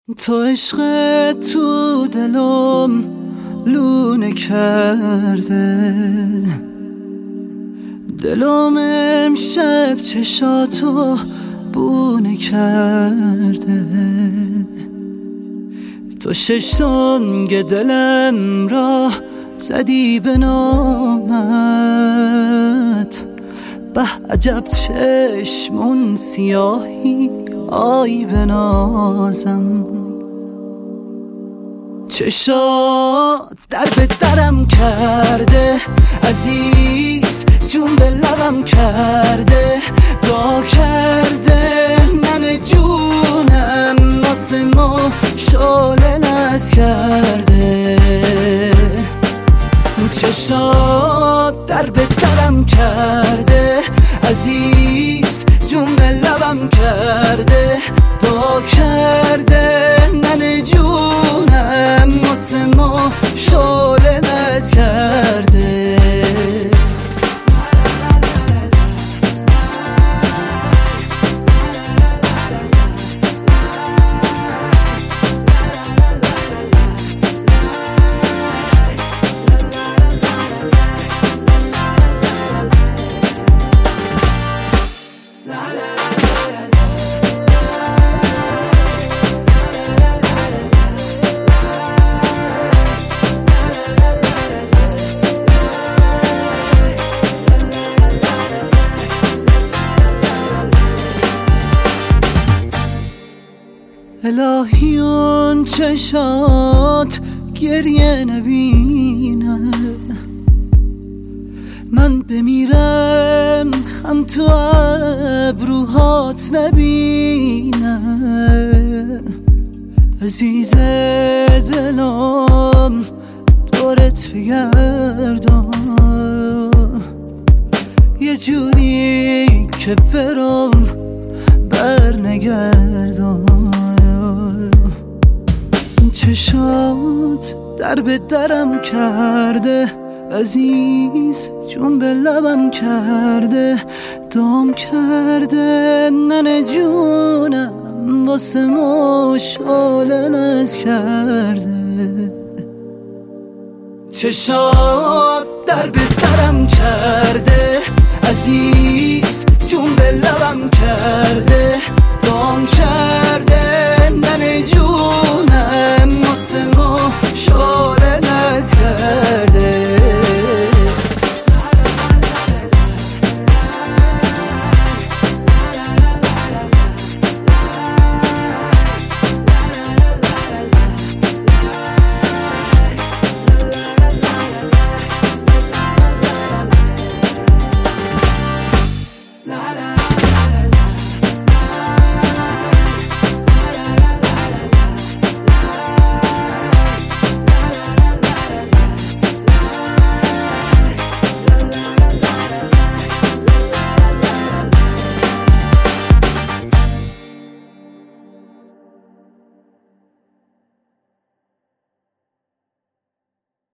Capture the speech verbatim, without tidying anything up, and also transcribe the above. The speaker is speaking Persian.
تو عشق تو دلم لونه کرده، دلم امشب چشاتو بونه کرده. تو شش سنگ دلم را زدی به نامت، به عجب چشمون سیاهی آی بنازم. چشات در به درم کرده، عزیز جون به لبم کرده، دا کرده من جونم واسه ما شعله نز کرده. چشات در به درم کرده، عزیز جون به لبم کرده، دا کرده من جونم واسه ما شعله نز کرده. الهی اون چشات گریه نبینه، من بمیرم خم تو ابروهات نبینه. عزیز دلم دورت بگردم، یه جوری که برم بر نگردم. چشات در به درم کرده، عزیز جون به لبم کرده، دام کرده ننه جونم واسه ما شعله نز کرده. چشات در به درم کرده، عزیز جون به لبم کرده، دام کرده ننه